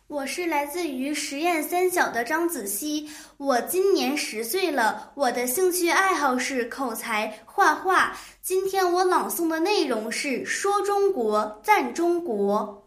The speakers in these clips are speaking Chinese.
我是来自于实验三小的张子熙，我今年10岁了。我的兴趣爱好是口才、画画。今天我朗诵的内容是说中国，赞中国。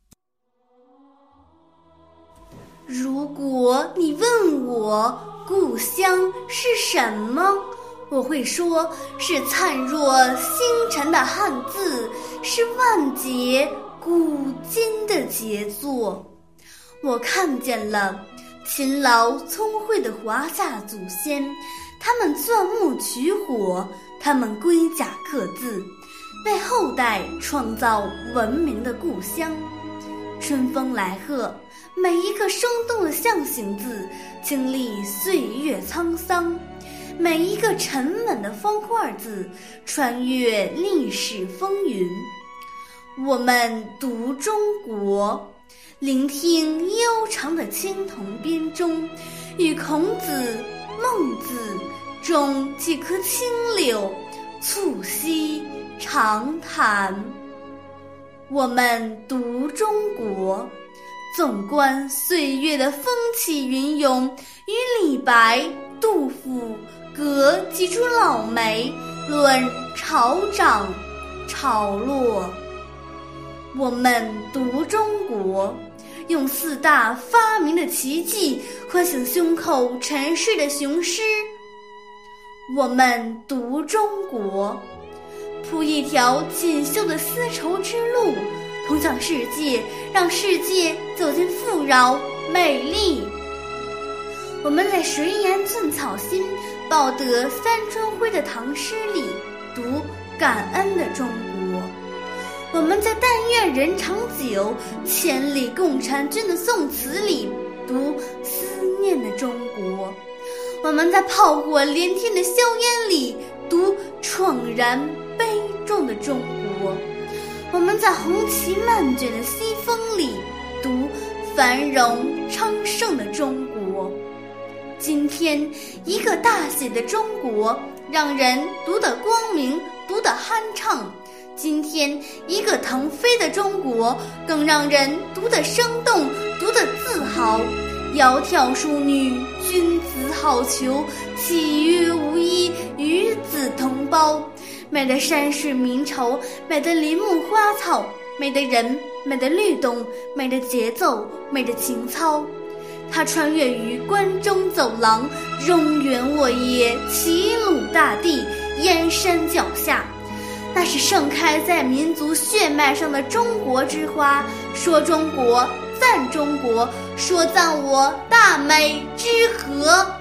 如果你问我故乡是什么，我会说是灿若星辰的汉字，是万劫古今的杰作。我看见了勤劳聪慧的华夏祖先，他们钻木取火，他们龟甲刻字，为后代创造文明的故乡。春风来贺，每一个生动的象形字经历岁月沧桑，每一个沉稳的方块字穿越历史风云。我们读中国，聆听悠长的青铜编钟，与孔子、孟子种几棵青柳，促膝长谈。我们读中国，纵观岁月的风起云涌，与李白、杜甫隔几株老梅，论潮涨潮落。我们读中国，用4大发明的奇迹唤醒胸口沉睡的雄狮。我们读中国，铺一条锦绣的丝绸之路，通向世界，让世界走进富饶美丽。我们在水眼寸草心，报得三春晖的唐诗里读感恩的中国。我们在但愿人长久，千里共婵娟的宋词里读思念的中国。我们在炮火连天的硝烟里读怆然悲壮的中国。我们在红旗漫卷的西风里读繁荣昌盛的中国。今天一个大写的中国，让人读得光明，读得酣畅。今天一个腾飞的中国，更让人读得生动，读得自豪。窈窕淑女，君子好逑，岂曰无衣，与子同胞。美的山水名愁，美的林木花草，美的人，美的律动，美的节奏，美的情操。它穿越于关中走廊，中原沃野，齐鲁大地，燕山脚下。那是盛开在民族血脉上的中国之花。说中国，赞中国，说赞我大美之河。